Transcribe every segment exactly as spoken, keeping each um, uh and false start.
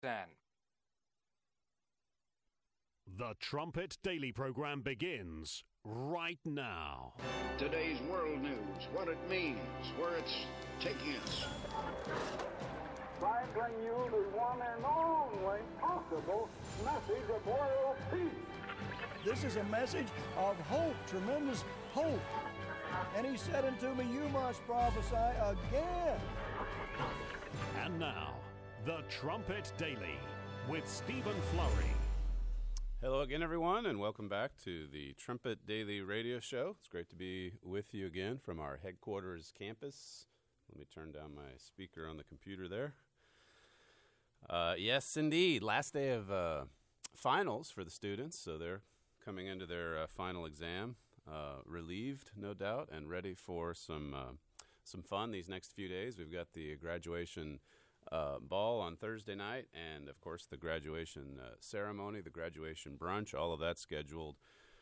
ten. The Trumpet Daily program begins right now. Today's world news, what it means, where it's taking us. I bring you the one and only possible message of world peace. This is a message of hope, tremendous hope. And he said unto me, you must prophesy again. And now, the Trumpet Daily with Stephen Flurry. Hello again, everyone, and welcome back to the Trumpet Daily Radio Show. It's great to be with you again from our headquarters campus. Let me turn down my speaker on the computer there. Uh, yes, indeed. Last day of uh, finals for the students, so they're coming into their uh, final exam, uh, relieved, no doubt, and ready for some uh, some fun these next few days. We've got the graduation uh, ball on Thursday night, and of course the graduation uh, ceremony, the graduation brunch, all of that scheduled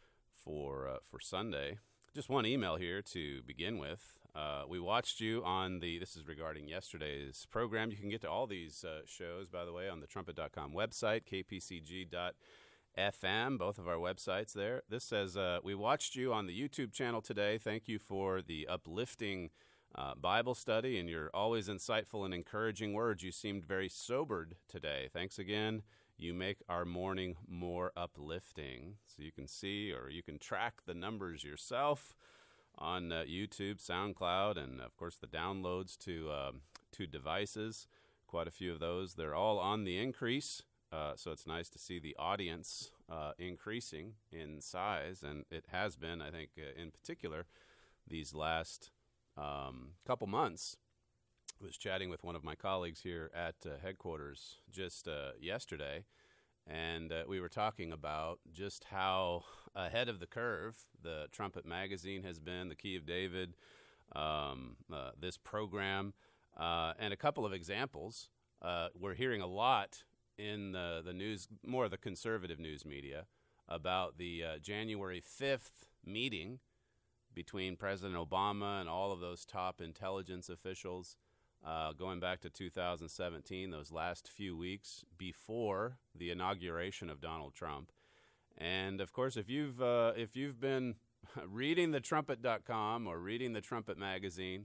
for uh, for Sunday. Just one email here to begin with. Uh, we watched you on the, this is regarding yesterday's program. You can get to all these uh, shows, by the way, on the trumpet dot com website, k p c g dot f m, both of our websites there. This says, uh, we watched you on the YouTube channel today. Thank you for the uplifting uh, Bible study and your always insightful and encouraging words. You seemed very sobered today. Thanks again. You make our morning more uplifting. So you can see or you can track the numbers yourself on uh, YouTube, SoundCloud, and, of course, the downloads to um, to devices. Quite a few of those. They're all on the increase, uh, so it's nice to see the audience uh, increasing in size, and it has been, I think, uh, in particular, these last um, couple months. I was chatting with one of my colleagues here at uh, headquarters just uh, yesterday, and uh, we were talking about just how ahead of the curve the Trumpet Magazine has been, the Key of David, um, uh, this program, uh, and a couple of examples. Uh, we're hearing a lot in the, the news, more of the conservative news media, about the uh, January fifth meeting between President Obama and all of those top intelligence officials. Uh, going back to two thousand seventeen, those last few weeks before the inauguration of Donald Trump. And, of course, if you've uh, if you've been reading the trumpet dot com or reading the Trumpet Magazine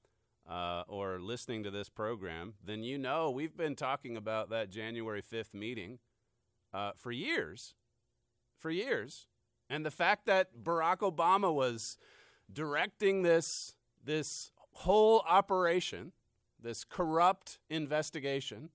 uh, or listening to this program, then you know we've been talking about that January fifth meeting uh, for years, for years. And the fact that Barack Obama was directing this this whole operation, this corrupt investigation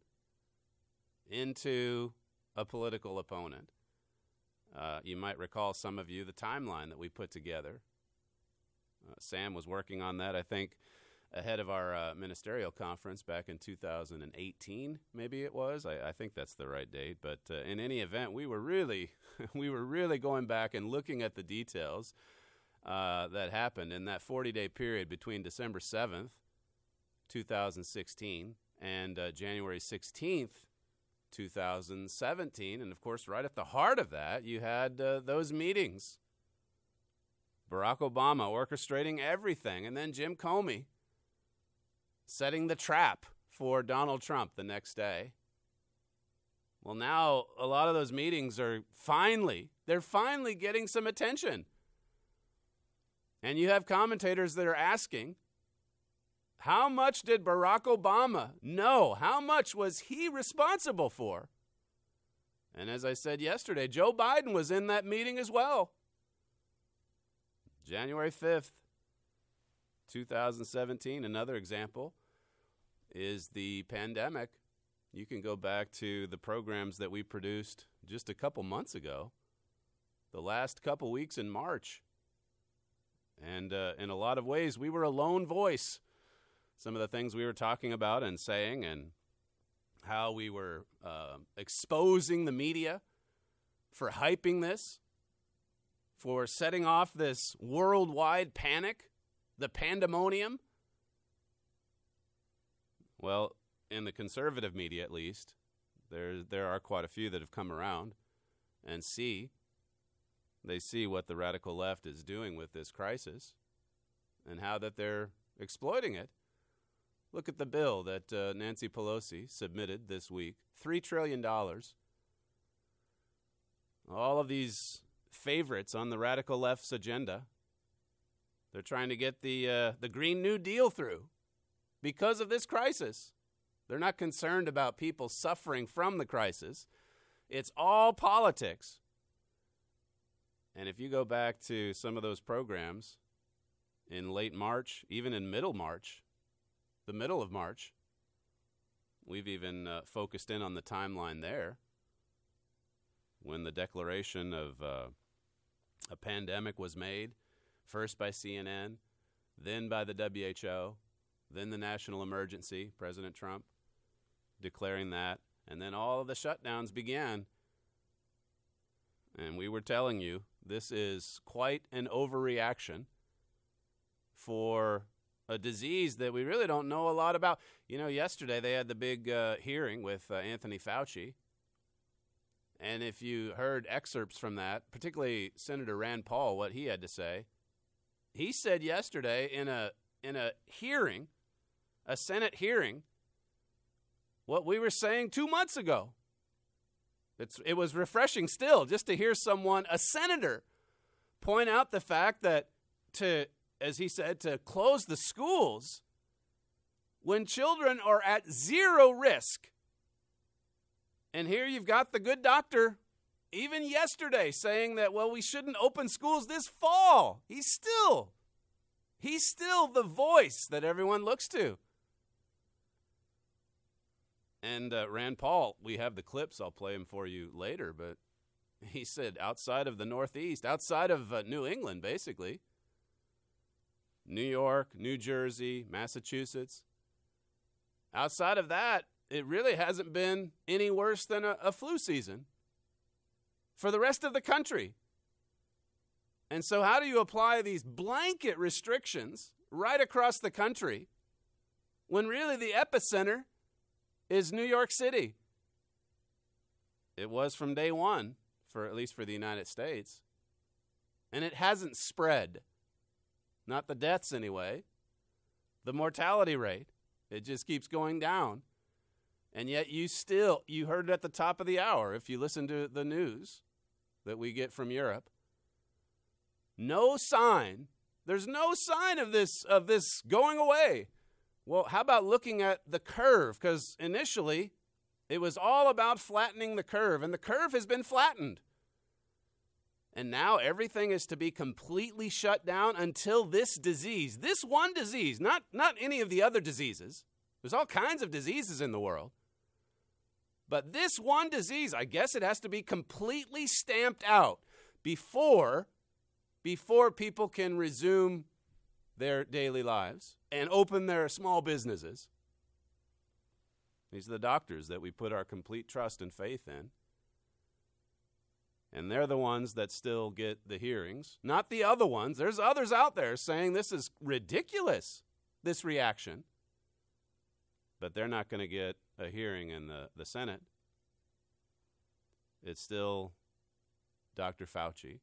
into a political opponent. Uh, you might recall, some of you, the timeline that we put together. Uh, Sam was working on that, I think, ahead of our uh, ministerial conference back in two thousand eighteen, maybe it was. I, I think that's the right date. But uh, in any event, we were really, we were really going back and looking at the details uh, that happened in that forty-day period between December seventh, two thousand sixteen, and uh, January sixteenth, two thousand seventeen. And, of course, right at the heart of that, you had uh, those meetings. Barack Obama orchestrating everything, and then Jim Comey setting the trap for Donald Trump the next day. Well, now a lot of those meetings are finally, they're finally getting some attention. And you have commentators that are asking, how much did Barack Obama know? How much was he responsible for? And as I said yesterday, Joe Biden was in that meeting as well. January fifth, two thousand seventeen, another example is the pandemic. You can go back to the programs that we produced just a couple months ago, the last couple weeks in March. And uh, in a lot of ways, we were a lone voice. Some of the things we were talking about and saying, and how we were uh, exposing the media for hyping this, for setting off this worldwide panic, the pandemonium. Well, in the conservative media at least, there there are quite a few that have come around and see, they see what the radical left is doing with this crisis and how that they're exploiting it. Look at the bill that uh, Nancy Pelosi submitted this week, three trillion dollars. All of these favorites on the radical left's agenda, they're trying to get the uh, the Green New Deal through because of this crisis. They're not concerned about people suffering from the crisis. It's all politics. And if you go back to some of those programs in late March, even in middle March, the middle of March, we've even uh, focused in on the timeline there when the declaration of uh, a pandemic was made, first by C N N, then by the W H O, then the national emergency, President Trump declaring that, and then all of the shutdowns began. And we were telling you, this is quite an overreaction for a disease that we really don't know a lot about. You know, yesterday they had the big uh, hearing with uh, Anthony Fauci. And if you heard excerpts from that, particularly Senator Rand Paul, what he had to say, he said yesterday in a in a hearing, a Senate hearing, what we were saying two months ago. It's, it was refreshing still just to hear someone, a senator, point out the fact that to, as he said, to close the schools when children are at zero risk. And here you've got the good doctor, even yesterday, saying that, well, we shouldn't open schools this fall. He's still, he's still the voice that everyone looks to. And uh, Rand Paul, we have the clips. I'll play them for you later. But he said outside of the Northeast, outside of uh, New England, basically, New York, New Jersey, Massachusetts, outside of that, it really hasn't been any worse than a, a flu season for the rest of the country. And so how do you apply these blanket restrictions right across the country when really the epicenter is New York City? It was from day one, for at least for the United States. And it hasn't spread. Not the deaths anyway. The mortality rate, it just keeps going down. And yet you still, you heard it at the top of the hour if you listen to the news that we get from Europe. No sign, there's no sign of this of this going away. Well, how about looking at the curve? Because initially, it was all about flattening the curve, and the curve has been flattened. And now everything is to be completely shut down until this disease, this one disease, not, not any of the other diseases. There's all kinds of diseases in the world. But this one disease, I guess it has to be completely stamped out before, before people can resume their daily lives and open their small businesses. These are the doctors that we put our complete trust and faith in. And they're the ones that still get the hearings, not the other ones. There's others out there saying this is ridiculous, this reaction. But they're not going to get a hearing in the, the Senate. It's still Doctor Fauci.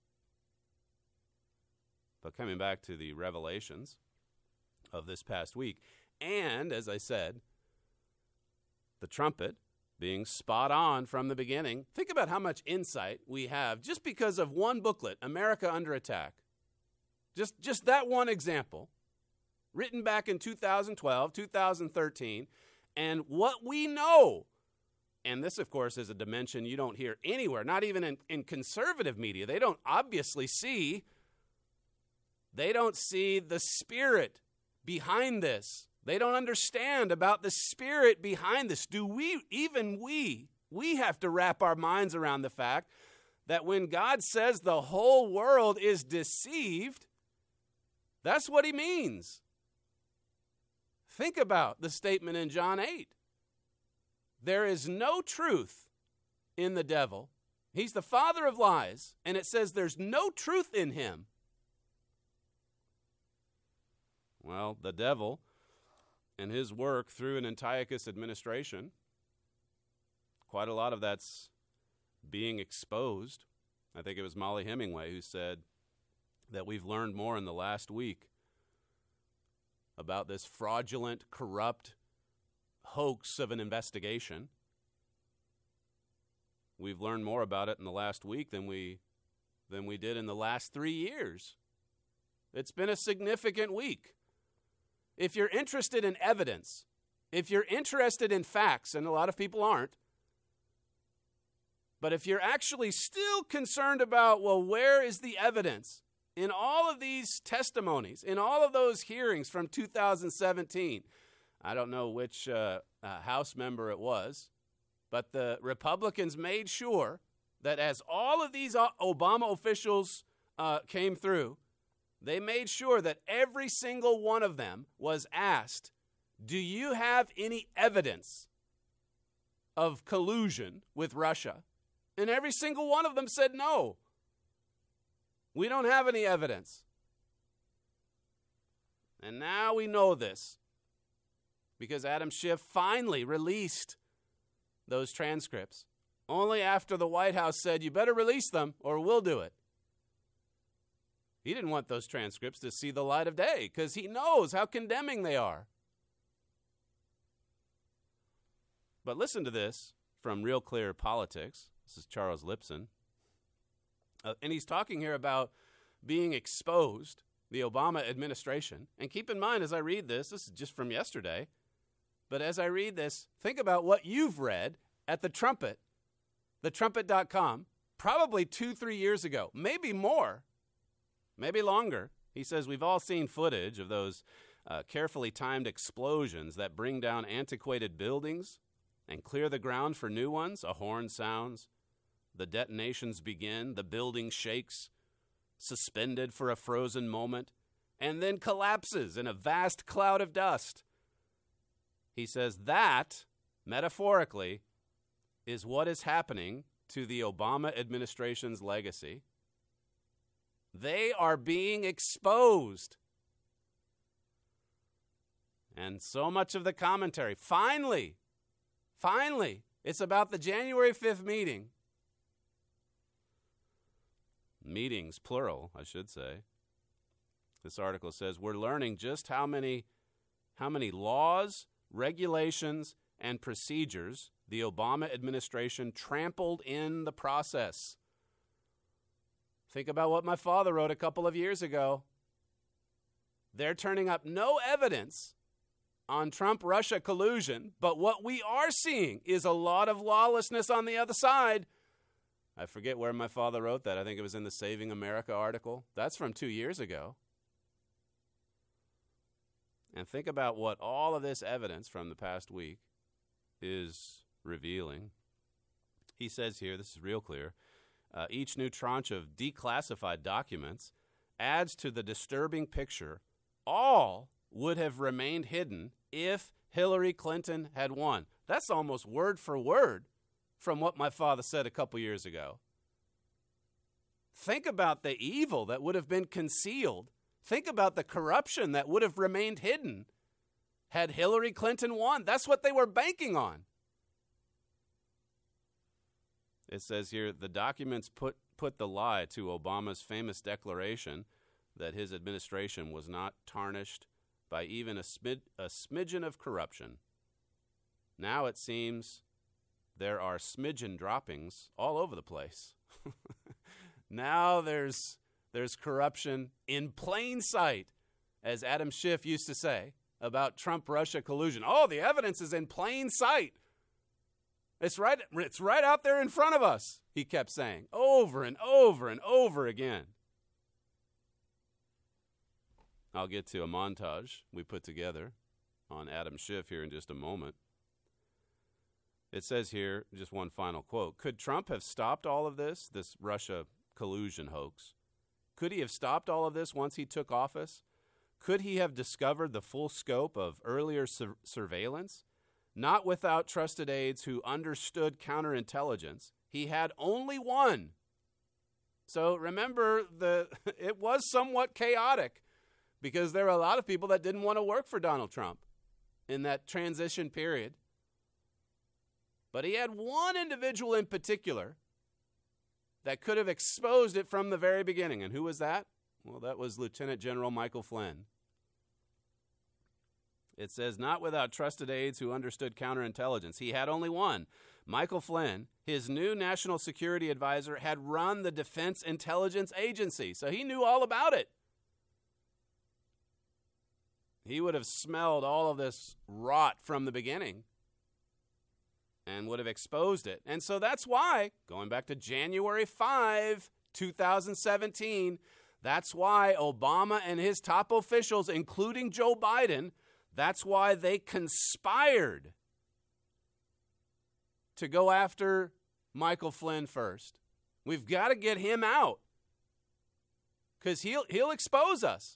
But coming back to the revelations of this past week, and as I said, the trumpet being spot on from the beginning. Think about how much insight we have just because of one booklet, America Under Attack. Just, just that one example, written back in two thousand twelve, two thousand thirteen, and what we know. And this, of course, is a dimension you don't hear anywhere, not even in, in conservative media. They don't obviously see They don't see the spirit behind this. They don't understand about the spirit behind this. Do we, even we, we have to wrap our minds around the fact that when God says the whole world is deceived, that's what he means. Think about the statement in John eight. There is no truth in the devil. He's the father of lies, and it says there's no truth in him. Well, the devil and his work through an Antiochus administration, quite a lot of that's being exposed. I think it was Molly Hemingway who said that we've learned more in the last week about this fraudulent, corrupt hoax of an investigation. We've learned more about it in the last week than we than we did in the last three years. It's been a significant week. If you're interested in evidence, if you're interested in facts, and a lot of people aren't, but if you're actually still concerned about, well, where is the evidence in all of these testimonies, in all of those hearings from two thousand seventeen, I don't know which uh, uh, House member it was, but the Republicans made sure that as all of these Obama officials uh, came through, they made sure that every single one of them was asked, do you have any evidence of collusion with Russia? And every single one of them said no. We don't have any evidence. And now we know this because Adam Schiff finally released those transcripts only after the White House said, you better release them or we'll do it. He didn't want those transcripts to see the light of day because he knows how condemning they are. But listen to this from Real Clear Politics. This is Charles Lipson. Uh, and he's talking here about being exposed, the Obama administration. And keep in mind, as I read this, this is just from yesterday, but as I read this, think about what you've read at the Trumpet, the trumpet dot com, probably two, three years ago, maybe more, maybe longer. He says we've all seen footage of those uh, carefully timed explosions that bring down antiquated buildings and clear the ground for new ones. A horn sounds. The detonations begin. The building shakes, suspended for a frozen moment, and then collapses in a vast cloud of dust. He says that, metaphorically, is what is happening to the Obama administration's legacy. They are being exposed. And so much of the commentary, finally, finally, it's about the January fifth meeting. Meetings, plural, I should say. This article says we're learning just how many, how many laws, regulations, and procedures the Obama administration trampled in the process. Think about what my father wrote a couple of years ago. They're turning up no evidence on Trump-Russia collusion, but what we are seeing is a lot of lawlessness on the other side. I forget where my father wrote that. I think it was in the Saving America article. That's from two years ago. And think about what all of this evidence from the past week is revealing. He says here, this is real clear, uh, each new tranche of declassified documents adds to the disturbing picture. All would have remained hidden if Hillary Clinton had won. That's almost word for word from what my father said a couple years ago. Think about the evil that would have been concealed. Think about the corruption that would have remained hidden had Hillary Clinton won. That's what they were banking on. It says here, the documents put, put the lie to Obama's famous declaration that his administration was not tarnished by even a, smid, a smidgen of corruption. Now it seems there are smidgen droppings all over the place. Now there's there's corruption in plain sight, as Adam Schiff used to say about Trump-Russia collusion. Oh, the evidence is in plain sight. It's right, it's right out there in front of us, he kept saying, over and over and over again. I'll get to a montage we put together on Adam Schiff here in just a moment. It says here, just one final quote, could Trump have stopped all of this, this Russia collusion hoax? Could he have stopped all of this once he took office? Could he have discovered the full scope of earlier sur- surveillance? Not without trusted aides who understood counterintelligence. He had only one. So remember, the it was somewhat chaotic because there were a lot of people that didn't want to work for Donald Trump in that transition period. But he had one individual in particular that could have exposed it from the very beginning. And who was that? Well, that was Lieutenant General Michael Flynn. It says, not without trusted aides who understood counterintelligence. He had only one. Michael Flynn, his new national security advisor, had run the Defense Intelligence Agency, so he knew all about it. He would have smelled all of this rot from the beginning and would have exposed it. And so that's why, going back to January fifth, twenty seventeen, that's why Obama and his top officials, including Joe Biden, that's why they conspired to go after Michael Flynn first. We've got to get him out because he'll, he'll expose us.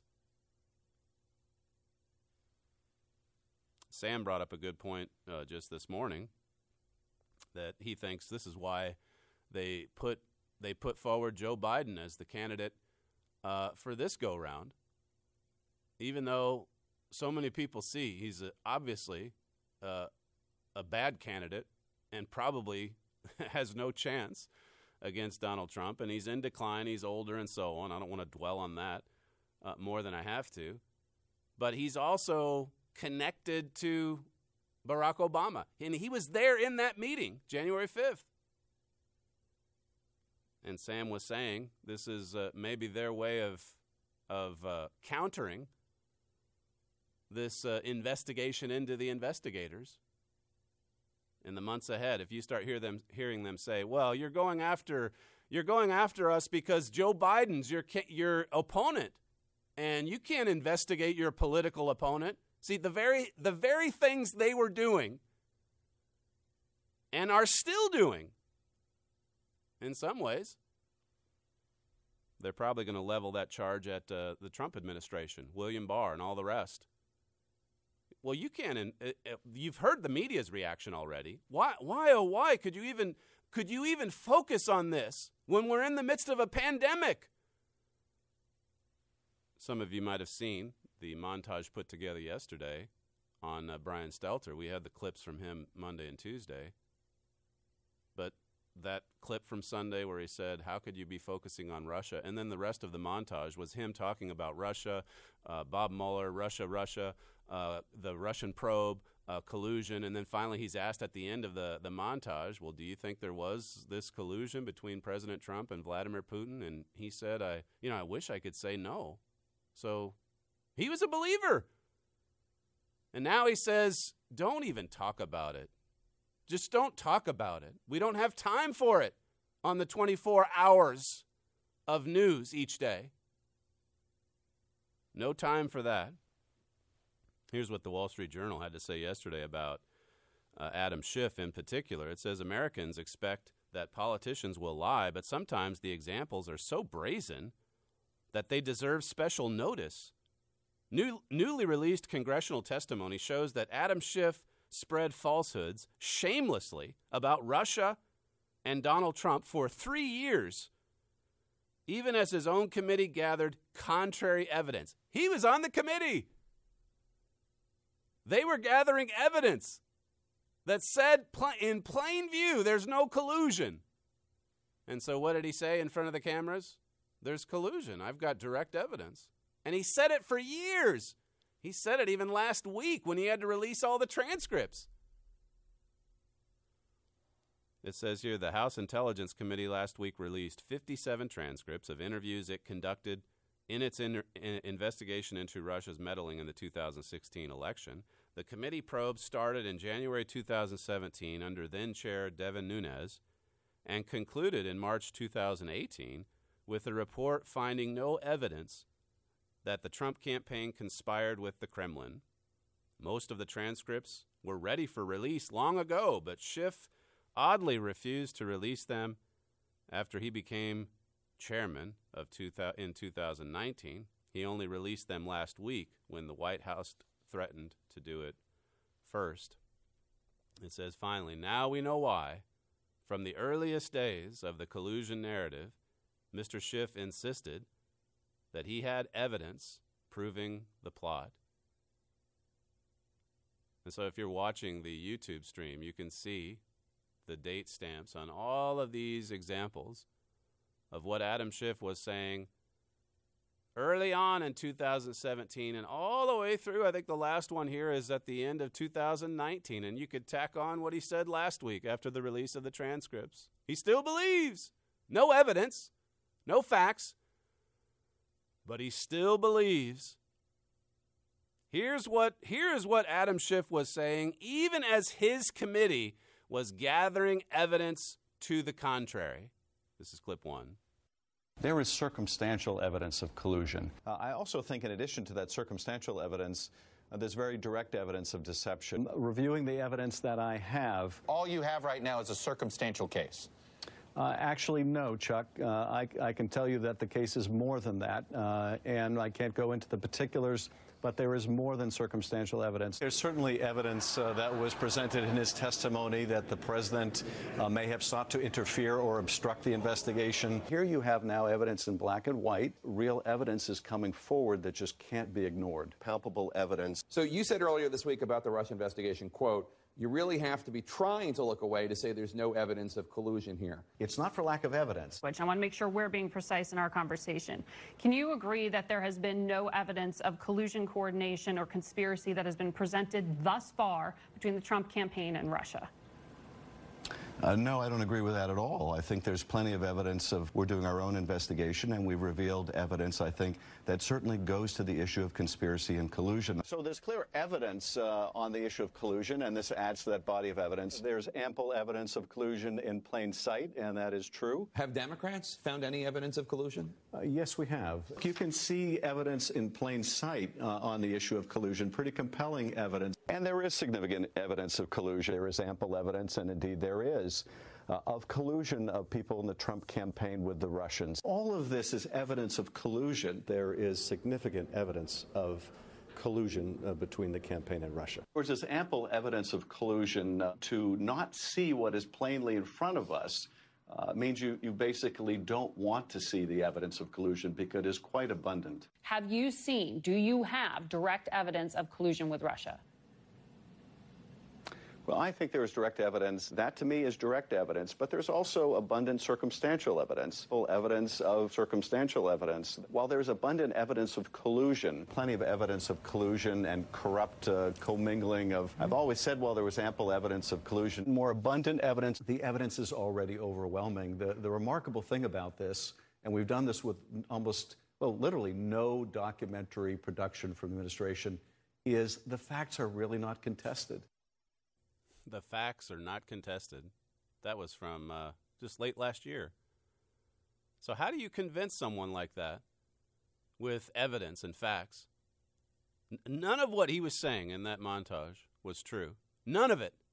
Sam brought up a good point uh, just this morning that he thinks this is why they put they put forward Joe Biden as the candidate uh, for this go-round, even though so many people see he's a, obviously uh, a bad candidate and probably has no chance against Donald Trump, and he's in decline, he's older and so on. I don't want to dwell on that uh, more than I have to. But he's also connected to Barack Obama, and he was there in that meeting, January fifth. And Sam was saying this is uh, maybe their way of, of uh, countering this uh, investigation into the investigators in the months ahead. If you start hear them hearing them say, "Well, you're going after you're going after us because Joe Biden's your your opponent, and you can't investigate your political opponent." See, the very the very things they were doing and are still doing, in some ways, they're probably going to level that charge at uh, the Trump administration, William Barr, and all the rest. Well, you can't. Uh, uh, you've heard the media's reaction already. Why? Why? Oh, why could you even could you even focus on this when we're in the midst of a pandemic? Some of you might have seen the montage put together yesterday on uh, Brian Stelter. We had the clips from him Monday and Tuesday, but that clip from Sunday where he said, "How could you be focusing on Russia?" And then the rest of the montage was him talking about Russia, uh, Bob Mueller, Russia, Russia. Uh, the Russian probe, uh, collusion, and then finally he's asked at the end of the, the montage, well, do you think there was this collusion between President Trump and Vladimir Putin? And he said, I, you know, I wish I could say no. So he was a believer. And now he says, don't even talk about it. Just don't talk about it. We don't have time for it on the twenty-four hours of news each day. No time for that. Here's what the Wall Street Journal had to say yesterday about uh, Adam Schiff in particular. It says, Americans expect that politicians will lie, but sometimes the examples are so brazen that they deserve special notice. New, newly released congressional testimony shows that Adam Schiff spread falsehoods shamelessly about Russia and Donald Trump for three years, even as his own committee gathered contrary evidence. He was on the committee. They were gathering evidence that said pl- in plain view there's no collusion. And so what did he say in front of the cameras? There's collusion. I've got direct evidence. And he said it for years. He said it even last week when he had to release all the transcripts. It says here the House Intelligence Committee last week released fifty-seven transcripts of interviews it conducted in its in- in investigation into Russia's meddling in the two thousand sixteen election. The committee probe started in January two thousand seventeen under then-chair Devin Nunes and concluded in March two thousand eighteen with a report finding no evidence that the Trump campaign conspired with the Kremlin. Most of the transcripts were ready for release long ago, but Schiff oddly refused to release them after he became chairman of two thousand, in two thousand nineteen. He only released them last week when the White House threatened to do it first. It says, finally, now we know why. From the earliest days of the collusion narrative, Mister Schiff insisted that he had evidence proving the plot. And so if you're watching the YouTube stream, you can see the date stamps on all of these examples of what Adam Schiff was saying early on in two thousand seventeen and all the way through. I think the last one here is at the end of two thousand nineteen, and you could tack on what he said last week after the release of the transcripts. He still believes. No evidence, no facts, but he still believes. Here's what, here's what Adam Schiff was saying, even as his committee was gathering evidence to the contrary. This is clip one. There is circumstantial evidence of collusion. Uh, I also think in addition to that circumstantial evidence, uh, there's very direct evidence of deception. Reviewing the evidence that I have... All you have right now is a circumstantial case. Uh, actually, no, Chuck. Uh, I, I can tell you that the case is more than that, uh, and I can't go into the particulars, but there is more than circumstantial evidence. There's certainly evidence uh, that was presented in his testimony that the president uh, may have sought to interfere or obstruct the investigation. Here you have now evidence in black and white. Real evidence is coming forward that just can't be ignored. Palpable evidence. So you said earlier this week about the Russia investigation, quote, you really have to be trying to look away to say there's no evidence of collusion here. It's not for lack of evidence. Which I want to make sure we're being precise in our conversation. Can you agree that there has been no evidence of collusion, coordination, or conspiracy that has been presented thus far between the Trump campaign and Russia? Uh, no, I don't agree with that at all. I think there's plenty of evidence of we're doing our own investigation, and we've revealed evidence, I think, that certainly goes to the issue of conspiracy and collusion. So there's clear evidence uh, on the issue of collusion, and this adds to that body of evidence. There's ample evidence of collusion in plain sight, and that is true. Have Democrats found any evidence of collusion? Uh, yes, we have. You can see evidence in plain sight uh, on the issue of collusion, pretty compelling evidence. And there is significant evidence of collusion. There is ample evidence, and indeed there is, uh, of collusion of people in the Trump campaign with the Russians. All of this is evidence of collusion. There is significant evidence of collusion uh, between the campaign and Russia. There's this ample evidence of collusion uh, to not see what is plainly in front of us. Uh, means you, you basically don't want to see the evidence of collusion because it is quite abundant. Have you seen, do you have direct evidence of collusion with Russia? Well, I think there is direct evidence. That, to me, is direct evidence. But there's also abundant circumstantial evidence, full evidence of circumstantial evidence. While there's abundant evidence of collusion, plenty of evidence of collusion and corrupt uh, commingling of... I've always said, while there was ample evidence of collusion, more abundant evidence, the evidence is already overwhelming. The, the remarkable thing about this, and we've done this with almost, well, literally no documentary production from the administration, is the facts are really not contested. The facts are not contested. That was from uh, just late last year. So how do you convince someone like that with evidence and facts? N- none of what he was saying in that montage was true. None of it.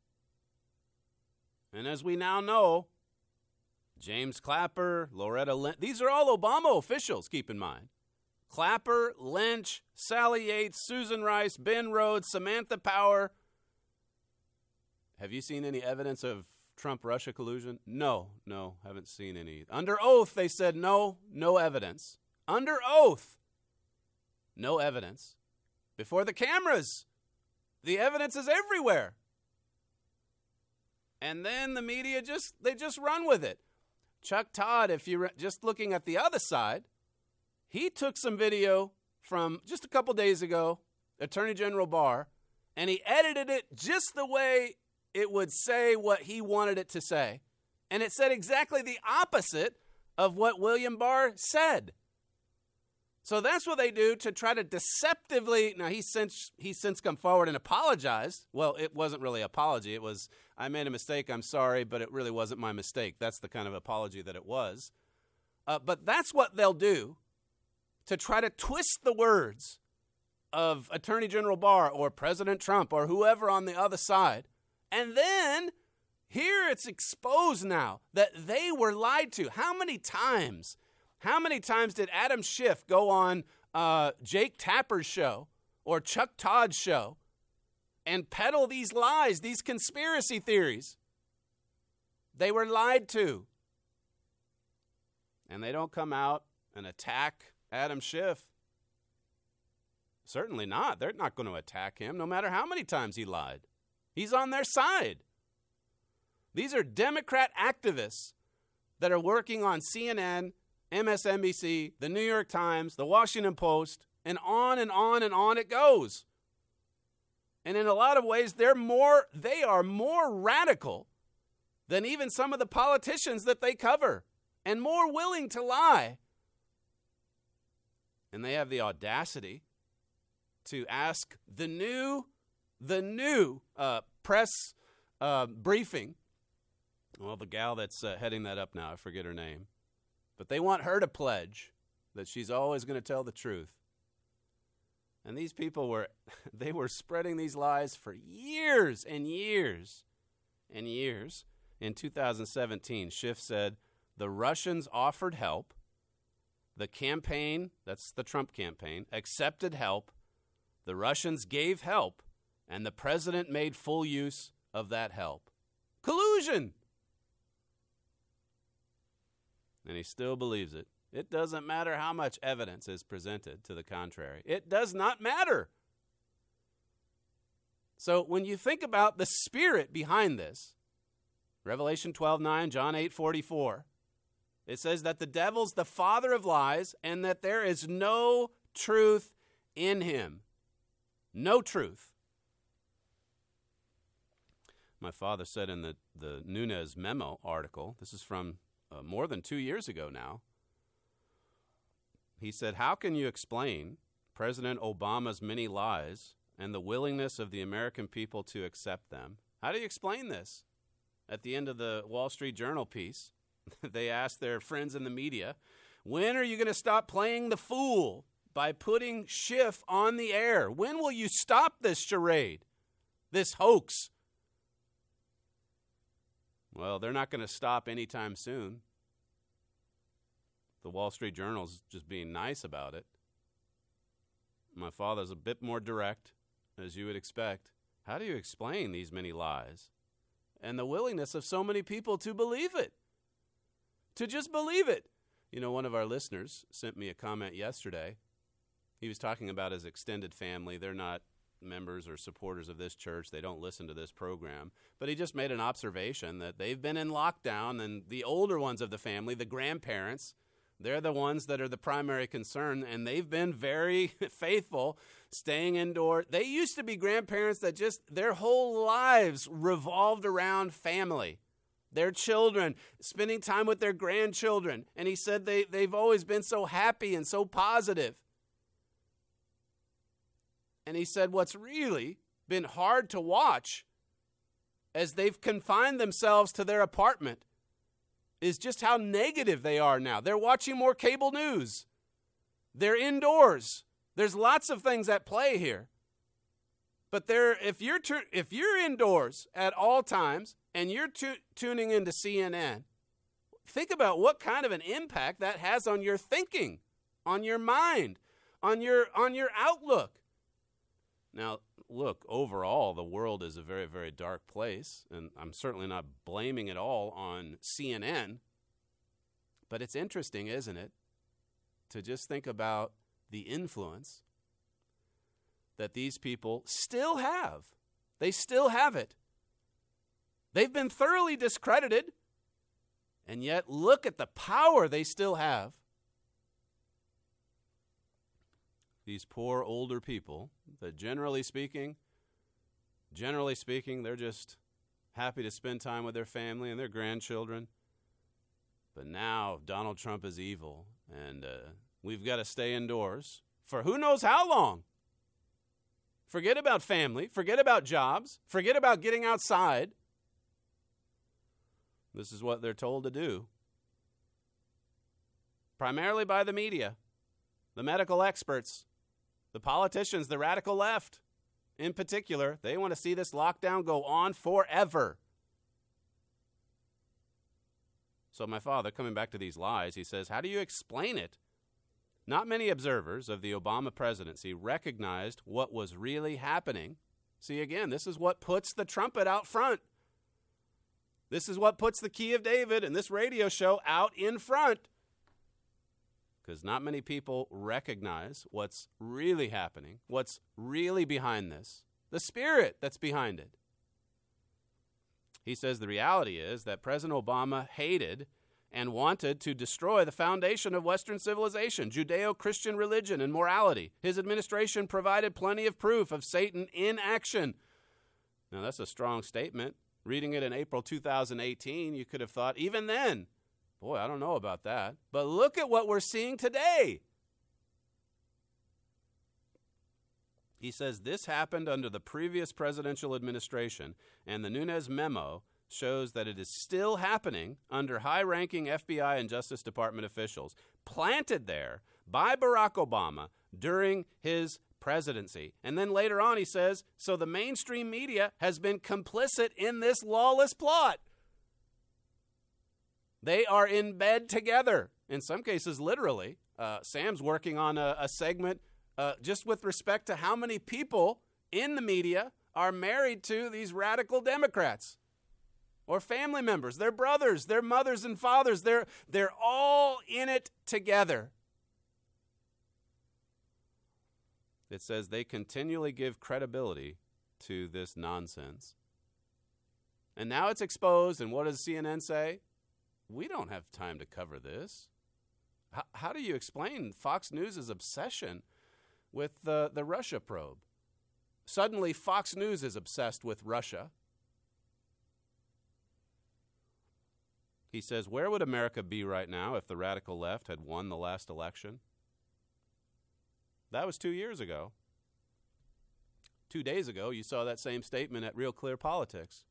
And as we now know, James Clapper, Loretta Lynch, these are all Obama officials, keep in mind. Clapper, Lynch, Sally Yates, Susan Rice, Ben Rhodes, Samantha Power. Have you seen any evidence of Trump-Russia collusion? No, no, haven't seen any. Under oath, they said no, no evidence. Under oath, no evidence. Before the cameras, the evidence is everywhere. And then the media just, they just run with it. Chuck Todd, if you're just looking at the other side, he took some video from just a couple days ago, Attorney General Barr, and he edited it just the way it would say what he wanted it to say. And it said exactly the opposite of what William Barr said. So that's what they do to try to deceptively, now he's since, he's since come forward and apologized. Well, it wasn't really an apology. It was, I made a mistake, I'm sorry, but it really wasn't my mistake. That's the kind of apology that it was. Uh, but that's what they'll do to try to twist the words of Attorney General Barr or President Trump or whoever on the other side. And then here it's exposed now that they were lied to. How many times, how many times did Adam Schiff go on uh, Jake Tapper's show or Chuck Todd's show and peddle these lies, these conspiracy theories? They were lied to. And they don't come out and attack Adam Schiff. Certainly not. They're not going to attack him no matter how many times he lied. He's on their side. These are Democrat activists that are working on C N N M S N B C, the New York Times, the Washington Post, and on and on and on it goes. And in a lot of ways, they're more, they are more radical than even some of the politicians that they cover, and more willing to lie. And they have the audacity to ask the new, the new uh, press uh, briefing. Well, the gal that's uh, heading that up now, I forget her name. But they want her to pledge that she's always going to tell the truth. And these people were, they were spreading these lies for years and years and years. In two thousand seventeen, Schiff said the Russians offered help. The campaign, that's the Trump campaign, accepted help. The Russians gave help, and the president made full use of that help. Collusion! And he still believes it. It doesn't matter how much evidence is presented to the contrary. It does not matter. So when you think about the spirit behind this, Revelation twelve nine, John eight forty-four, it says that the devil's the father of lies and that there is no truth in him. No truth. My father said in the, the Nunes memo article, this is from uh, more than two years ago now, he said, how can you explain President Obama's many lies and the willingness of the American people to accept them? How do you explain this? At the end of the Wall Street Journal piece, they asked their friends in the media, when are you going to stop playing the fool by putting Schiff on the air? When will you stop this charade, this hoax? Well, they're not going to stop anytime soon. The Wall Street Journal's just being nice about it. My father's a bit more direct, as you would expect. How do you explain these many lies and the willingness of so many people to believe it? To just believe it. You know, one of our listeners sent me a comment yesterday. He was talking about his extended family. They're not members or supporters of this church. They don't listen to this program. But he just made an observation that they've been in lockdown, and the older ones of the family, the grandparents, they're the ones that are the primary concern, and they've been very faithful, staying indoors. They used to be grandparents that just, their whole lives revolved around family, their children, spending time with their grandchildren. And he said they, they've always been so happy and so positive. And he said what's really been hard to watch as they've confined themselves to their apartment is just how negative they are now. They're watching more cable news. They're indoors. There's lots of things at play here. But there, if you're tu- if you're indoors at all times and you're tu- tuning into C N N, think about what kind of an impact that has on your thinking, on your mind, on your on your outlook. Now, look, overall, the world is a very, very dark place, and I'm certainly not blaming it all on C N N. But it's interesting, isn't it, to just think about the influence that these people still have. They still have it. They've been thoroughly discredited, and yet look at the power they still have. These poor older people that generally speaking, generally speaking, they're just happy to spend time with their family and their grandchildren. But now Donald Trump is evil, and uh, we've got to stay indoors for who knows how long. Forget about family. Forget about jobs. Forget about getting outside. This is what they're told to do. Primarily by the media, the medical experts, the politicians, the radical left in particular. They want to see this lockdown go on forever. So my father, coming back to these lies, he says, how do you explain it? Not many observers of the Obama presidency recognized what was really happening. See, again, this is what puts the trumpet out front. This is what puts the key of David and this radio show out in front. Because not many people recognize what's really happening, what's really behind this, the spirit that's behind it. He says the reality is that President Obama hated and wanted to destroy the foundation of Western civilization, Judeo-Christian religion and morality. His administration provided plenty of proof of Satan in action. Now, that's a strong statement. Reading it in April two thousand eighteen, you could have thought, even then, boy, I don't know about that. But look at what we're seeing today. He says this happened under the previous presidential administration, and the Nunes memo shows that it is still happening under high-ranking F B I and Justice Department officials, planted there by Barack Obama during his presidency. And then later on he says, so the mainstream media has been complicit in this lawless plot. They are in bed together, in some cases literally. Uh, Sam's working on a, a segment uh, just with respect to how many people in the media are married to these radical Democrats. Or family members, their brothers, their mothers and fathers, they're, they're all in it together. It says they continually give credibility to this nonsense. And now it's exposed, and what does C N N say? We don't have time to cover this. How, how do you explain Fox News' obsession with the, the Russia probe? Suddenly, Fox News is obsessed with Russia. He says, where would America be right now if the radical left had won the last election? That was two years ago. Two days ago, you saw that same statement at Real Clear Politics.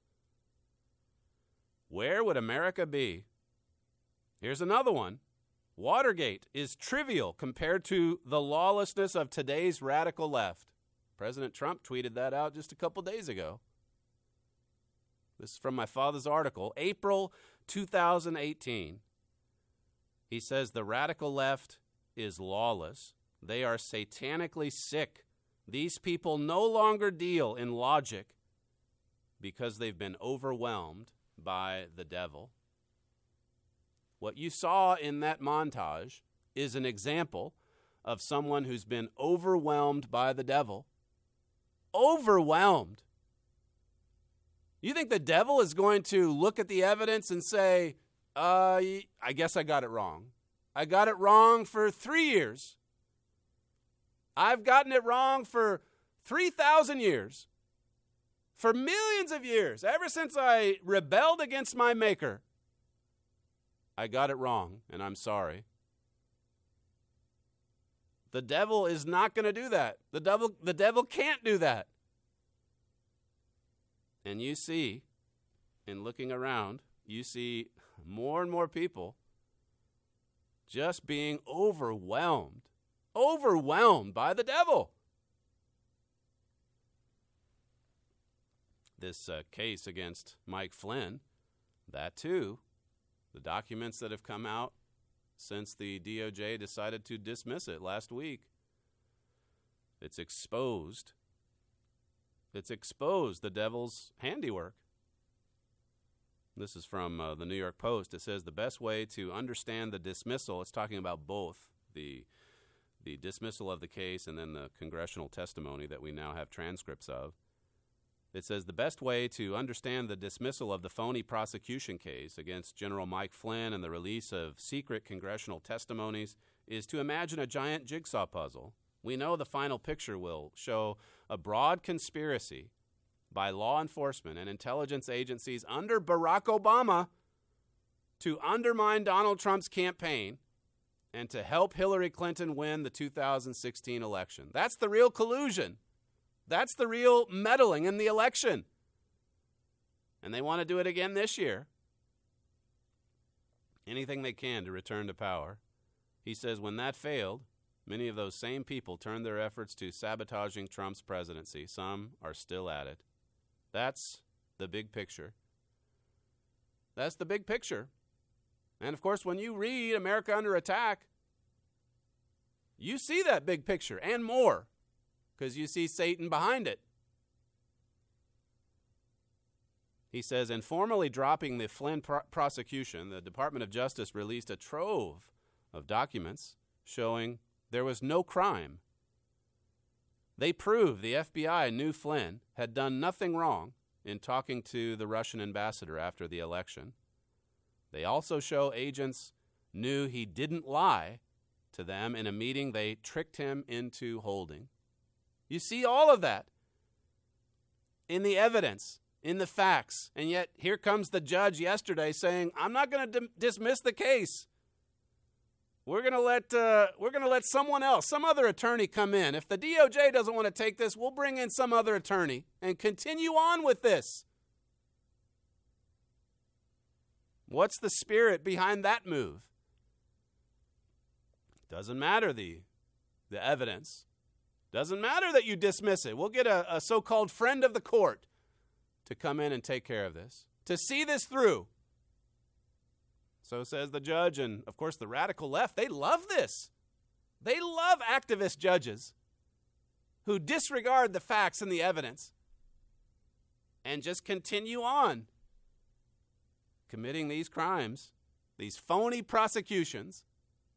Where would America be? Here's another one. Watergate is trivial compared to the lawlessness of today's radical left. President Trump tweeted that out just a couple days ago. This is from my father's article, April two thousand eighteen. He says the radical left is lawless. They are satanically sick. These people no longer deal in logic because they've been overwhelmed by the devil. What you saw in that montage is an example of someone who's been overwhelmed by the devil. Overwhelmed. You think the devil is going to look at the evidence and say, uh, I guess I got it wrong. I got it wrong for three years. I've gotten it wrong for three thousand years. For millions of years. Ever since I rebelled against my maker. I got it wrong, and I'm sorry. The devil is not going to do that. The devil, the devil can't do that. And you see, in looking around, you see more and more people just being overwhelmed, overwhelmed by the devil. This uh, case against Mike Flynn, that too, the documents that have come out since the D O J decided to dismiss it last week, it's exposed It's exposed the devil's handiwork. This is from uh, the New York Post. It says the best way to understand the dismissal, it's talking about both the, the dismissal of the case and then the congressional testimony that we now have transcripts of. It says the best way to understand the dismissal of the phony prosecution case against General Mike Flynn and the release of secret congressional testimonies is to imagine a giant jigsaw puzzle. We know the final picture will show a broad conspiracy by law enforcement and intelligence agencies under Barack Obama to undermine Donald Trump's campaign and to help Hillary Clinton win the two thousand sixteen election. That's the real collusion. That's the real meddling in the election. And they want to do it again this year. Anything they can to return to power. He says when that failed, many of those same people turned their efforts to sabotaging Trump's presidency. Some are still at it. That's the big picture. That's the big picture. And, of course, when you read America Under Attack, you see that big picture and more because you see Satan behind it. He says, in formally dropping the Flynn pro- prosecution, the Department of Justice released a trove of documents showing there was no crime. They proved the F B I knew Flynn had done nothing wrong in talking to the Russian ambassador after the election. They also show agents knew he didn't lie to them in a meeting they tricked him into holding. You see all of that in the evidence, in the facts, and yet here comes the judge yesterday saying, I'm not going to dim- dismiss the case. We're going to let uh, we're going to let someone else, some other attorney come in. If the D O J doesn't want to take this, we'll bring in some other attorney and continue on with this. What's the spirit behind that move? Doesn't matter the, the evidence. Doesn't matter that you dismiss it. We'll get a, a so-called friend of the court to come in and take care of this, to see this through. So says the judge, and of course the radical left, they love this. They love activist judges who disregard the facts and the evidence and just continue on committing these crimes, these phony prosecutions.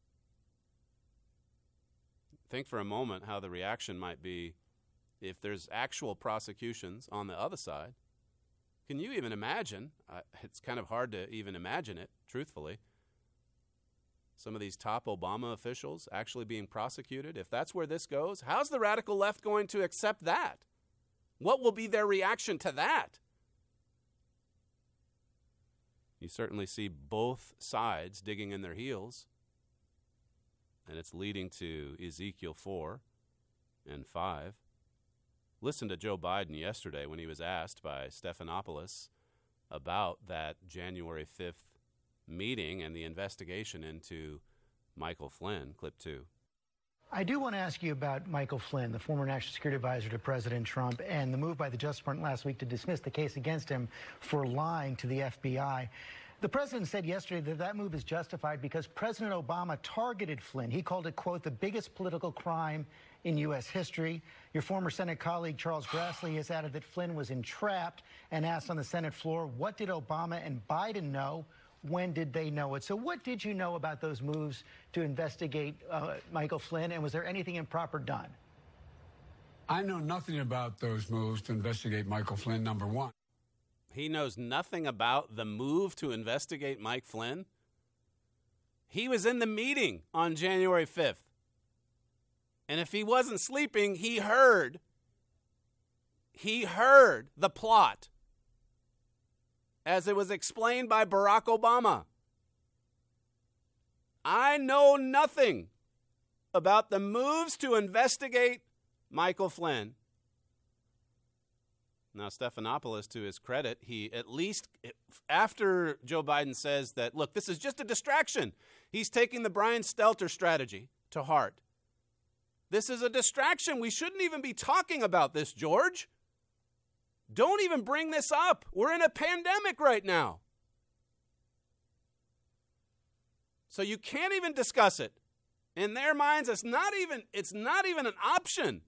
Think for a moment how the reaction might be if there's actual prosecutions on the other side. Can you even imagine? Uh, it's kind of hard to even imagine it, truthfully. Some of these top Obama officials actually being prosecuted. If that's where this goes, how's the radical left going to accept that? What will be their reaction to that? You certainly see both sides digging in their heels, and it's leading to Ezekiel four and five. Listen to Joe Biden yesterday when he was asked by Stephanopoulos about that January fifth meeting and the investigation into Michael Flynn. Clip two. I do want to ask you about Michael Flynn, the former national security advisor to President Trump, and the move by the Justice Department last week to dismiss the case against him for lying to the F B I. The president said yesterday that that move is justified because President Obama targeted Flynn. He called it, quote, the biggest political crime in U S history. Your former Senate colleague Charles Grassley has added that Flynn was entrapped and asked on the Senate floor, what did Obama and Biden know? When did they know it? So what did you know about those moves to investigate uh, Michael Flynn, and was there anything improper done? I know nothing about those moves to investigate Michael Flynn, number one. He knows nothing about the move to investigate Mike Flynn? He was in the meeting on January fifth. And if he wasn't sleeping, he heard. He heard the plot as it was explained by Barack Obama. I know nothing about the moves to investigate Michael Flynn. Now, Stephanopoulos, to his credit, he at least, after Joe Biden says that, look, this is just a distraction, he's taking the Brian Stelter strategy to heart. This is a distraction. We shouldn't even be talking about this, George. Don't even bring this up. We're in a pandemic right now. So you can't even discuss it. In their minds, it's not even, it's not even an option.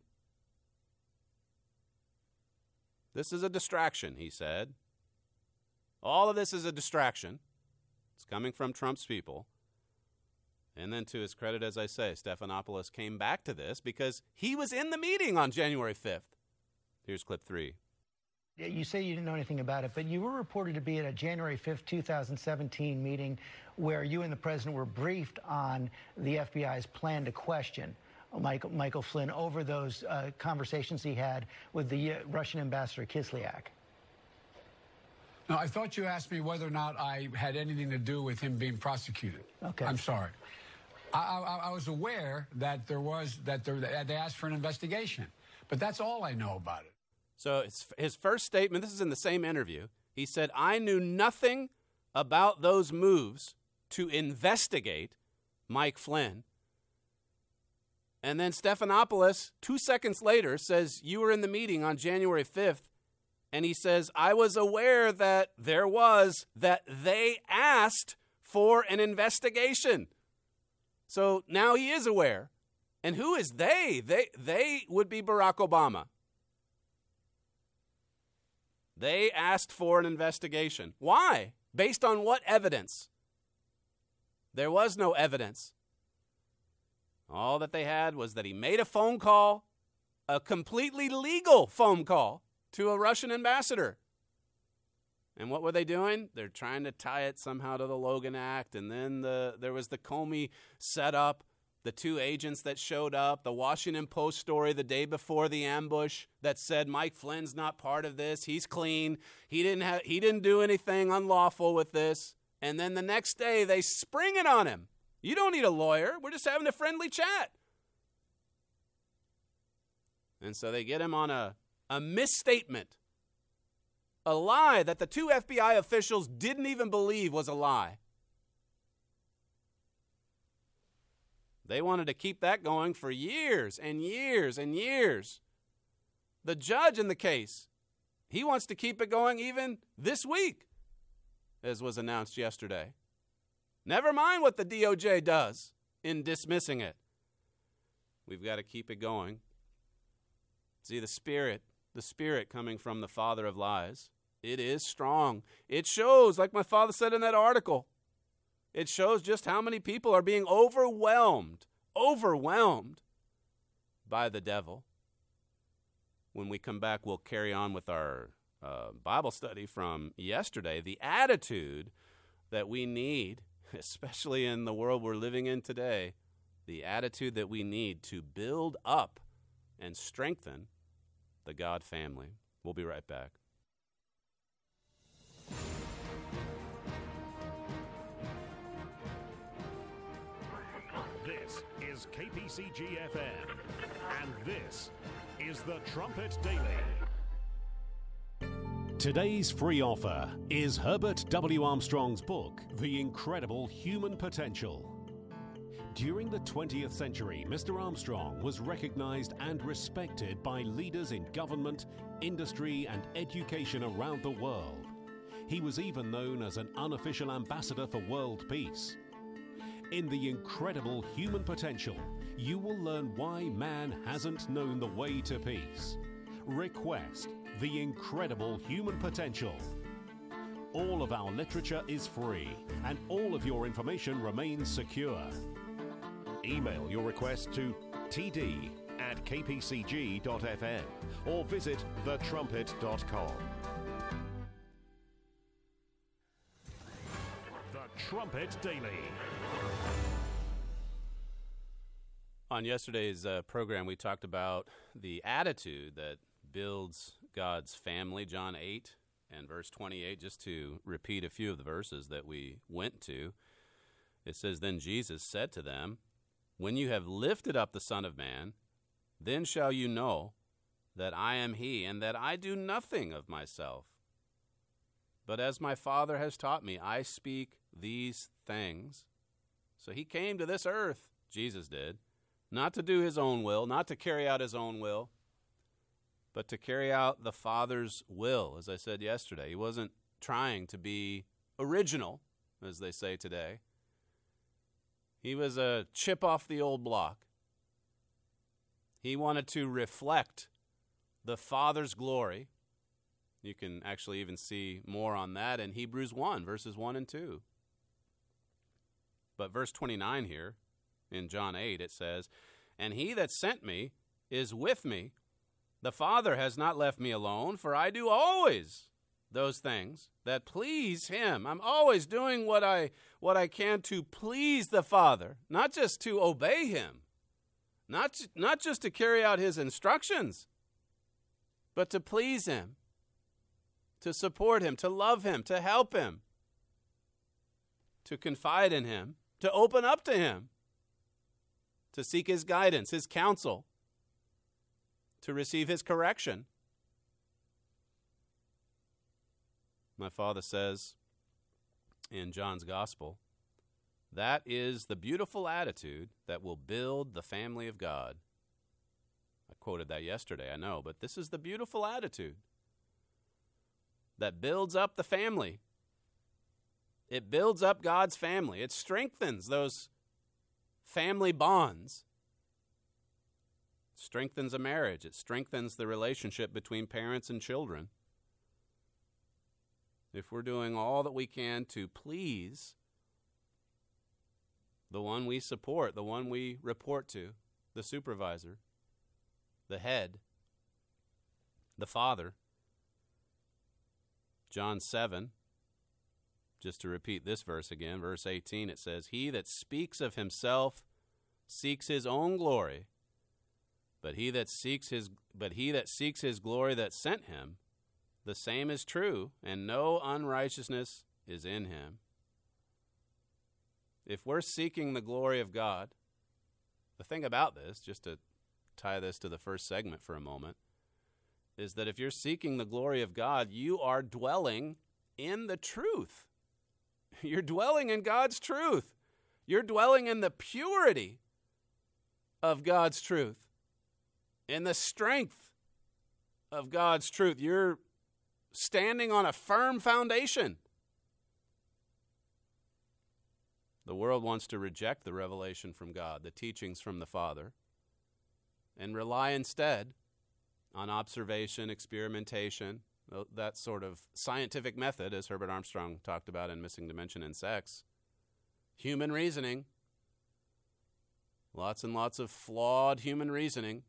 This is a distraction, he said. All of this is a distraction. It's coming from Trump's people. And then to his credit, as I say, Stephanopoulos came back to this because he was in the meeting on January fifth. Here's clip three. You say you didn't know anything about it, but you were reported to be at a January fifth, two thousand seventeen meeting where you and the president were briefed on the F B I's plan to question Michael, Michael Flynn over those uh, conversations he had with the uh, Russian ambassador Kislyak. No, I thought you asked me whether or not I had anything to do with him being prosecuted. Okay. I'm sorry. I, I, I was aware that there was, that there, that they asked for an investigation, but that's all I know about it. So it's his first statement, this is in the same interview, he said, I knew nothing about those moves to investigate Mike Flynn. And then Stephanopoulos, two seconds later, says, you were in the meeting on January fifth, and he says, I was aware that there was, that they asked for an investigation. So now he is aware. And who is they? They, they would be Barack Obama. They asked for an investigation. Why? Based on what evidence? There was no evidence. All that they had was that he made a phone call, a completely legal phone call, to a Russian ambassador. And what were they doing? They're trying to tie it somehow to the Logan Act. And then the there was the Comey setup, the two agents that showed up, the Washington Post story the day before the ambush that said Mike Flynn's not part of this. He's clean. He didn't have, he didn't do anything unlawful with this. And then the next day they spring it on him. You don't need a lawyer. We're just having a friendly chat. And so they get him on a, a misstatement, a lie that the two F B I officials didn't even believe was a lie. They wanted to keep that going for years and years and years. The judge in the case, he wants to keep it going even this week, as was announced yesterday. Never mind what the D O J does in dismissing it. We've got to keep it going. See, the spirit, the spirit coming from the father of lies, it is strong. It shows, like my father said in that article, it shows just how many people are being overwhelmed, overwhelmed by the devil. When we come back, we'll carry on with our uh, Bible study from yesterday. The attitude that we need, especially in the world we're living in today, the attitude that we need to build up and strengthen the God family. We'll be right back. This is K P C G F M, and this is the Trumpet Daily. Today's free offer is Herbert W. Armstrong's book, The Incredible Human Potential. During the twentieth century, Mister Armstrong was recognized and respected by leaders in government, industry, and education around the world. He was even known as an unofficial ambassador for world peace. In The Incredible Human Potential, you will learn why man hasn't known the way to peace. Request The Incredible Human Potential. All of our literature is free, and all of your information remains secure. Email your request to t d at k p c g dot f m or visit the trumpet dot com. The Trumpet Daily. On yesterday's uh, program, we talked about the attitude that builds God's family, John eight and verse twenty-eight, just to repeat a few of the verses that we went to. It says, "Then Jesus said to them, when you have lifted up the Son of Man, then shall you know that I am he, and that I do nothing of myself. But as my Father has taught me, I speak these things." So he came to this earth, Jesus did, not to do his own will, not to carry out his own will, but to carry out the Father's will, as I said yesterday. He wasn't trying to be original, as they say today. He was a chip off the old block. He wanted to reflect the Father's glory. You can actually even see more on that in Hebrews one, verses one and two. But verse twenty-nine here, in John eight, it says, "And he that sent me is with me. The Father has not left me alone, for I do always those things that please him." I'm always doing what I what I can to please the Father, not just to obey him, not, not just to carry out his instructions, but to please him, to support him, to love him, to help him, to confide in him, to open up to him, to seek his guidance, his counsel, to receive his correction. My Father says in John's Gospel, that is the beautiful attitude that will build the family of God. I quoted that yesterday, I know, but this is the beautiful attitude that builds up the family. It builds up God's family. It strengthens those family bonds. It strengthens a marriage. It strengthens the relationship between parents and children. If we're doing all that we can to please the one we support, the one we report to, the supervisor, the head, the Father, John seven, just to repeat this verse again, verse eighteen, it says, "He that speaks of himself seeks his own glory, but he that seeks his but he that seeks his glory that sent him, the same is true, and no unrighteousness is in him." If we're seeking the glory of God, the thing about this, just to tie this to the first segment for a moment, is that if you're seeking the glory of God, you are dwelling in the truth. You're dwelling in God's truth. You're dwelling in the purity of God's truth, in the strength of God's truth. You're standing on a firm foundation. The world wants to reject the revelation from God, the teachings from the Father, and rely instead on observation, experimentation, that sort of scientific method, as Herbert Armstrong talked about in Missing Dimension and Sex. Human reasoning. Lots and lots of flawed human reasoning.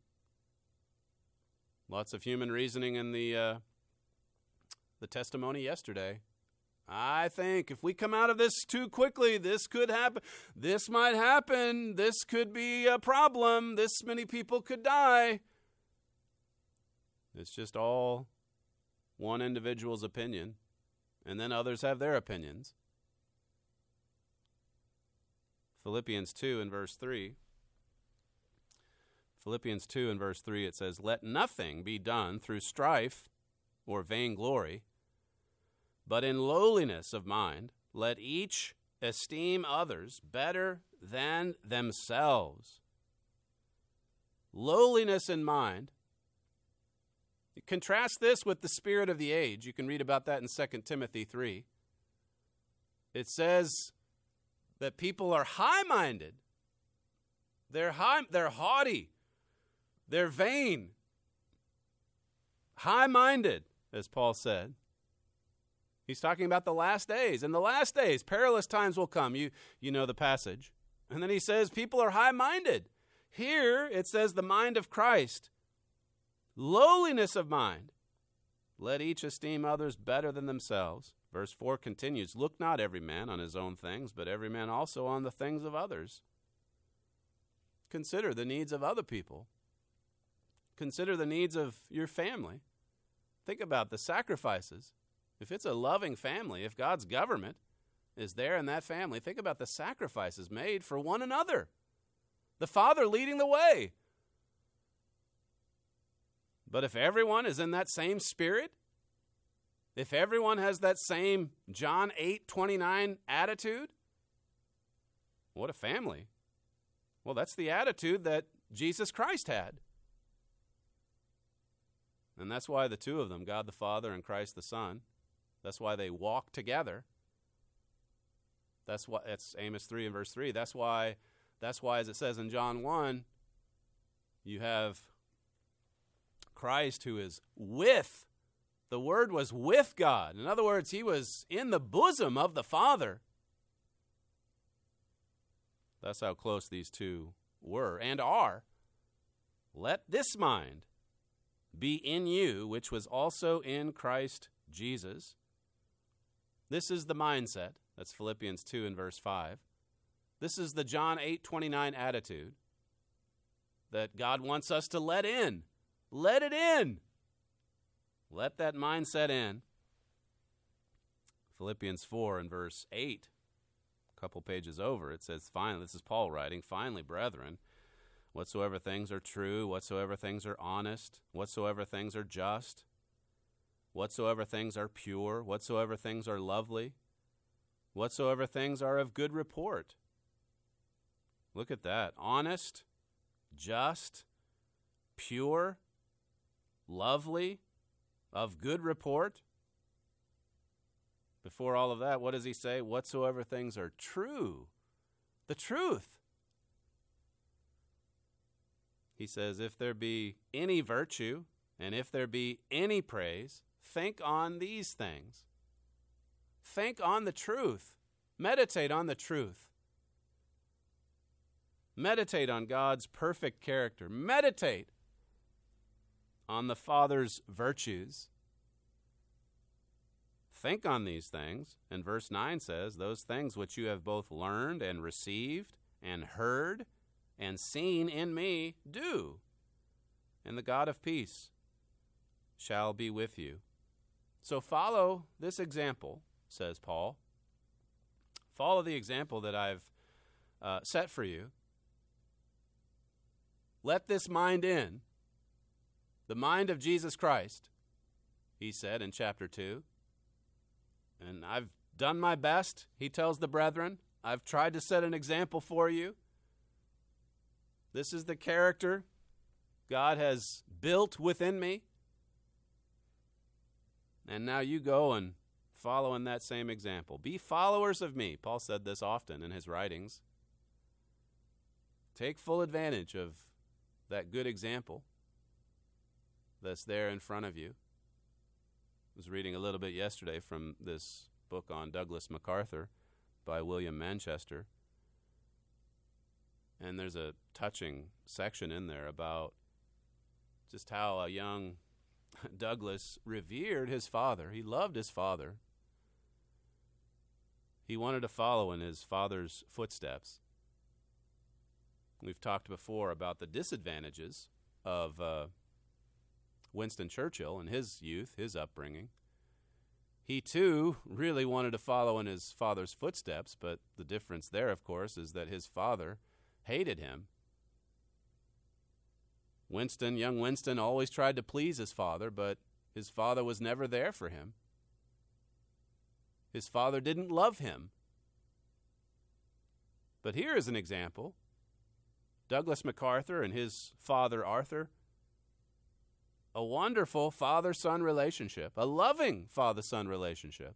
Lots of human reasoning in the uh, the testimony yesterday. I think if we come out of this too quickly, this could happen. This might happen. This could be a problem. This many people could die. It's just all one individual's opinion, and then others have their opinions. Philippians two and verse three. Philippians two and verse three, it says, "Let nothing be done through strife or vainglory, but in lowliness of mind, let each esteem others better than themselves." Lowliness in mind. Contrast this with the spirit of the age. You can read about that in Second Timothy three. It says that people are high-minded. They're high, they're haughty. They're vain. High-minded, as Paul said. He's talking about the last days. In the last days, perilous times will come. You, you know the passage. And then he says people are high-minded. Here it says the mind of Christ. Lowliness of mind. Let each esteem others better than themselves. Verse four continues, "Look not every man on his own things, but every man also on the things of others." Consider the needs of other people. Consider the needs of your family. Think about the sacrifices. If it's a loving family, if God's government is there in that family, think about the sacrifices made for one another. The Father leading the way. But if everyone is in that same spirit, if everyone has that same John eight twenty-nine attitude, what a family. Well, that's the attitude that Jesus Christ had. And that's why the two of them, God the Father and Christ the Son, that's why they walk together. That's why it's Amos three and verse three. That's why, that's why, as it says in John one, you have Christ who is with, the Word was with God. In other words, he was in the bosom of the Father. That's how close these two were and are. Let this mind be in you, which was also in Christ Jesus. This is the mindset. That's Philippians two and verse five. This is the John eight twenty-nine attitude that God wants us to let in. Let it in. Let that mindset in. Philippians four and verse eight, a couple pages over, it says, finally, this is Paul writing, "Finally, brethren, whatsoever things are true, whatsoever things are honest, whatsoever things are just, whatsoever things are pure, whatsoever things are lovely, whatsoever things are of good report." Look at that. Honest, just, pure, lovely, of good report. Before all of that, what does he say? Whatsoever things are true. The truth. He says, if there be any virtue, and if there be any praise, think on these things. Think on the truth. Meditate on the truth. Meditate on God's perfect character. Meditate on the Father's virtues. Think on these things. And verse nine says, those things which you have both learned and received and heard and seen in me, do. And the God of peace shall be with you. So follow this example, says Paul. Follow the example that I've uh, set for you. Let this mind in, the mind of Jesus Christ, he said in chapter two. And I've done my best, he tells the brethren. I've tried to set an example for you. This is the character God has built within me. And now you go and follow in that same example. Be followers of me. Paul said this often in his writings. Take full advantage of that good example that's there in front of you. I was reading a little bit yesterday from this book on Douglas MacArthur by William Manchester. And there's a touching section in there about just how a young Douglas revered his father. He loved his father. He wanted to follow in his father's footsteps. We've talked before about the disadvantages of uh, Winston Churchill in his youth, his upbringing. He, too, really wanted to follow in his father's footsteps, but the difference there, of course, is that his father hated him. Winston, young Winston, always tried to please his father, but his father was never there for him. His father didn't love him. But here is an example. Douglas MacArthur and his father, Arthur, a wonderful father-son relationship, a loving father-son relationship.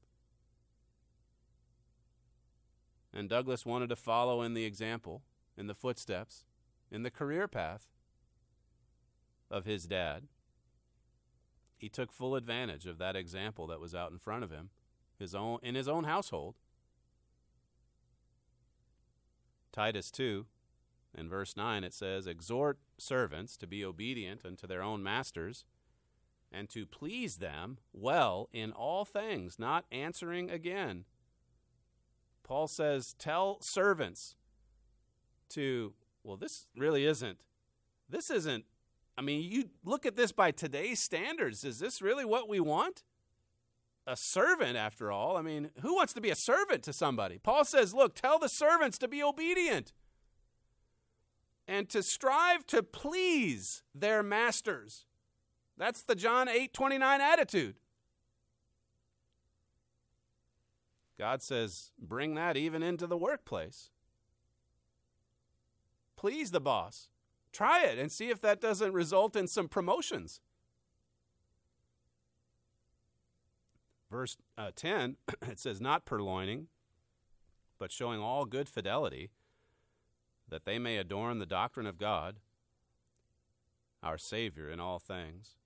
And Douglas wanted to follow in the example, in the footsteps, in the career path of his dad. He took full advantage of that example that was out in front of him, his own in his own household. Titus two, in verse nine, it says, exhort servants to be obedient unto their own masters, and to please them well in all things, not answering again. Paul says, tell servants to, well, this really isn't, this isn't, I mean, you look at this by today's standards. Is this really what we want? A servant, after all. I mean, who wants to be a servant to somebody? Paul says, look, tell the servants to be obedient and to strive to please their masters. That's the John eight twenty-nine attitude. God says, bring that even into the workplace. Please the boss. Try it and see if that doesn't result in some promotions. Verse uh, ten, it says, not purloining, but showing all good fidelity, that they may adorn the doctrine of God, our Savior, in all things.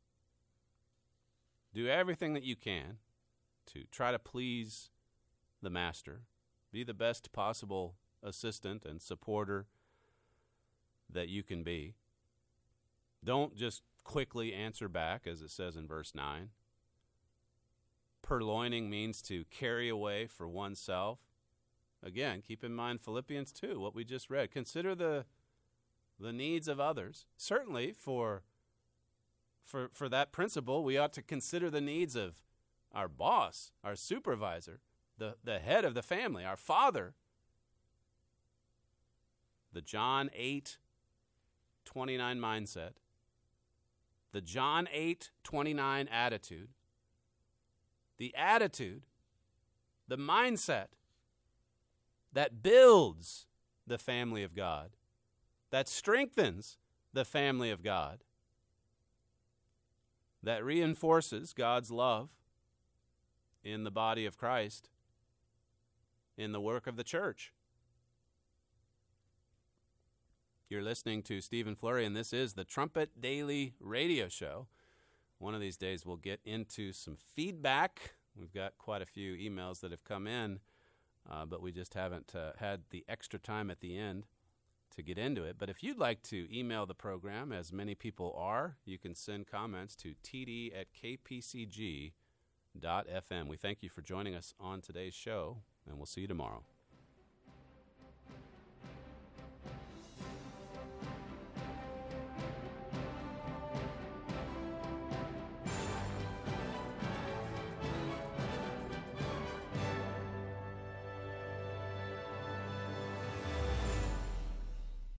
Do everything that you can to try to please the master. Be the best possible assistant and supporter that you can be. Don't just quickly answer back, as it says in verse nine. Purloining means to carry away for oneself. Again, keep in mind Philippians two, what we just read. Consider the the needs of others. Certainly for, for, for that principle, we ought to consider the needs of our boss, our supervisor, the, the head of the family, our father. The John eight twenty-nine mindset. The John eight twenty-nine attitude. The attitude, the mindset that builds the family of God, that strengthens the family of God, that reinforces God's love in the body of Christ, in the work of the church. You're listening to Stephen Flurry, and this is the Trumpet Daily Radio Show. One of these days we'll get into some feedback. We've got quite a few emails that have come in, uh, but we just haven't uh, had the extra time at the end to get into it. But if you'd like to email the program, as many people are, you can send comments to td at k p c g dot f m. We thank you for joining us on today's show, and we'll see you tomorrow.